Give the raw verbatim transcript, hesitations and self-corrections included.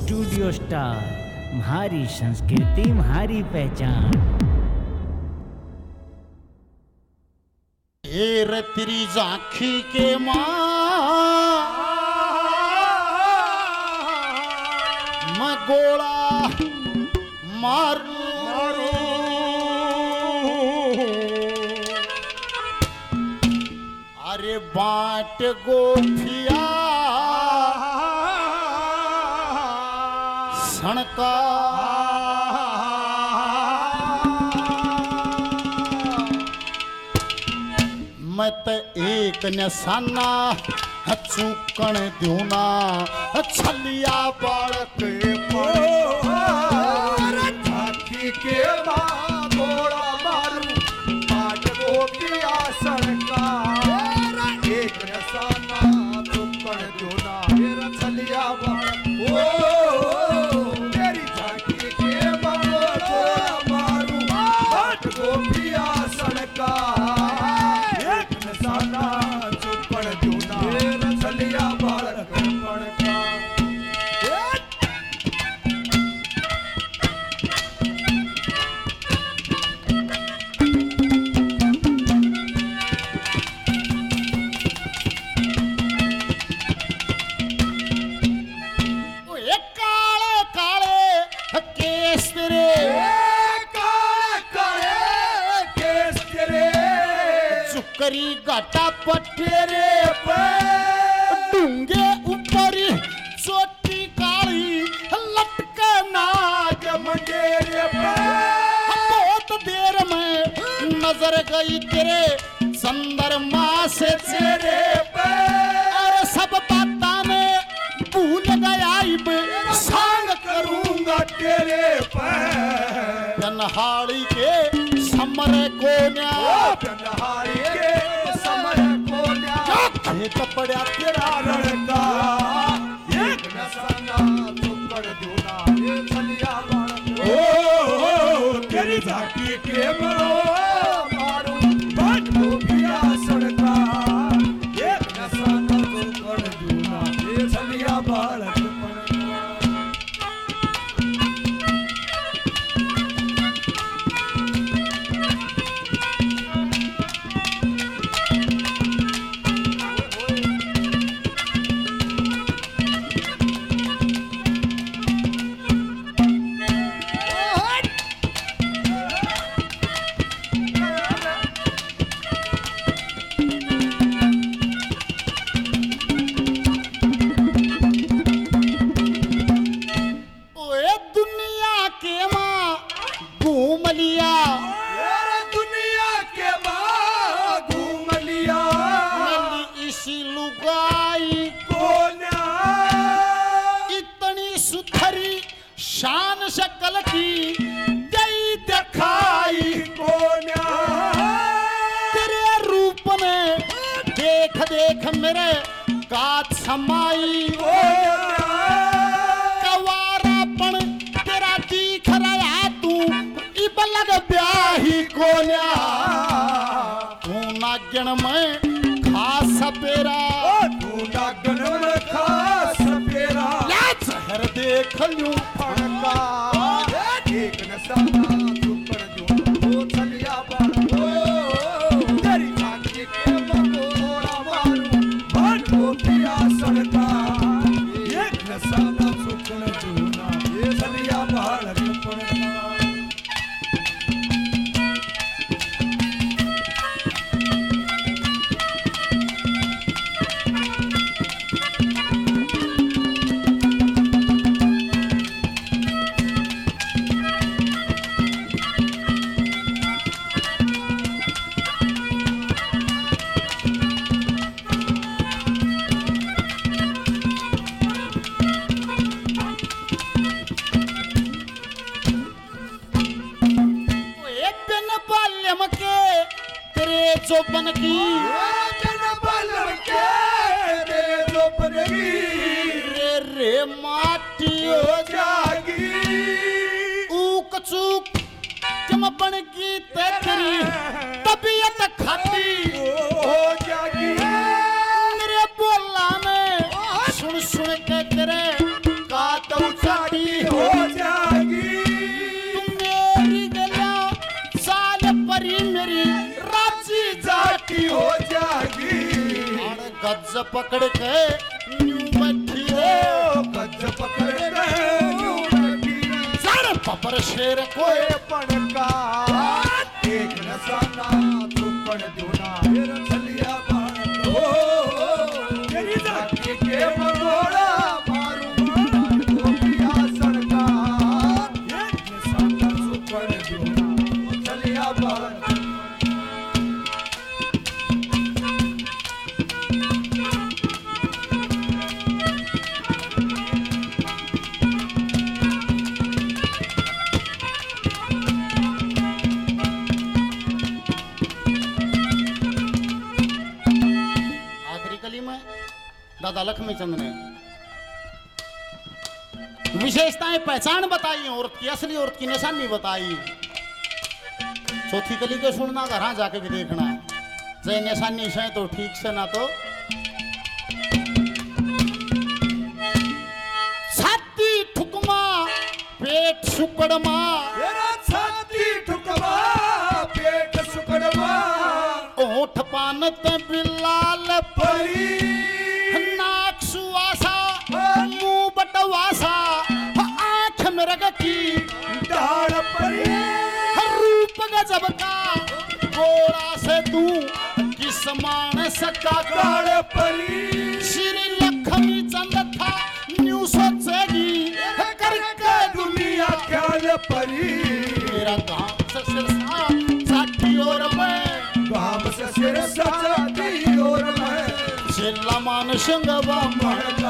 Studio star, हमारी संस्कृति हमारी पहचान। एर तेरी झांकी के माँ मैं गोला मारू मारू अरे बाट गोफिया सणका मैं तो एक निशाना चूकण दूना छलिया बालक झांकी के माँ गोला मारू बाट गोपिया सड़का एक निशाना चूकण दूना मेरा छलिया बालक तेरी झांकी के माँ गोला मारू बाट गोपिया सड़का करी घाटा पटेरे पे डूंगे ऊपर चोटी काली लटके नाग मंडेरे पे बहुत देर में नजर गई तेरे चंद्रमा से चेहरे पे और सब बातां में भूल गया सांग करूंगा तेरे पे जनहाड़ी के समर कोन्या जनहाड़ी के समर कोन्या खेत पड़ा तेरा रणका एक नसाना चुपड़ दूना ये छलिया बालक ओ तेरी झांकी के मारू बाट गोपिया सड़का एक नसाना चुपड़ दूना ये छलिया बालक शान शक्ल की जई दिखाई कोन्या तेरे रूप ने देख देख मेरे कात समाई कवारापन तेरा दिख रहा तू इबलग ब्याही कोन्या तू नागन में खास पेरा तू नागन में खास पेरा शहर देख लूं फड़का एक नसाना चुपड़ दूना वो छलिया बालक तेरी झांकी के गोला मारू बाट गोपिया सड़का एक नसाना चुपड़ दूना ये छलिया बालक जो बन की रे जो बनगी रे रे माटी हो जागी ऊक चूक जम बन की तेरी तबीयत खाती हो जागी मेरे बोला में सुन सुन के तेरे का तो गज पकड़ के न्यू बैठी रे गज पकड़ के न्यू बैठी सारे पपर शेर कोई कोई पड़का एक नसाना चुपड़ दूना चलिया बाण हो तेरी जाति के मंगोड़ा मारू गोपिया सड़का एक नसाना चुपड़ दूना चलिया बाण दादा लक्ष्मी चंद ने विशेषताएं पहचान बताई, औरत की असली औरत की निशानी बताई। चौथी कली के सुनना, घर जाके भी देखना, जय निशानी से तो ठीक से ना तो छाती ठुकमा पेट सुकड़मा छाती ठुकमा पेट सुकड़मा ओठ पान ते बिलाल परी नाक सुवासा मुंह बटवासा आंख में रग की डाल परी रूप गजब का गोरा से तू किस मान सका डाल परी श्री लक्ष्मी चंद था न्यू सोचेगी करके दुनिया ख्याल परी मेरा काम से सिरसा साठी और मैं गाम से सिर सजाती और मैं जिला मान सिंगवा मण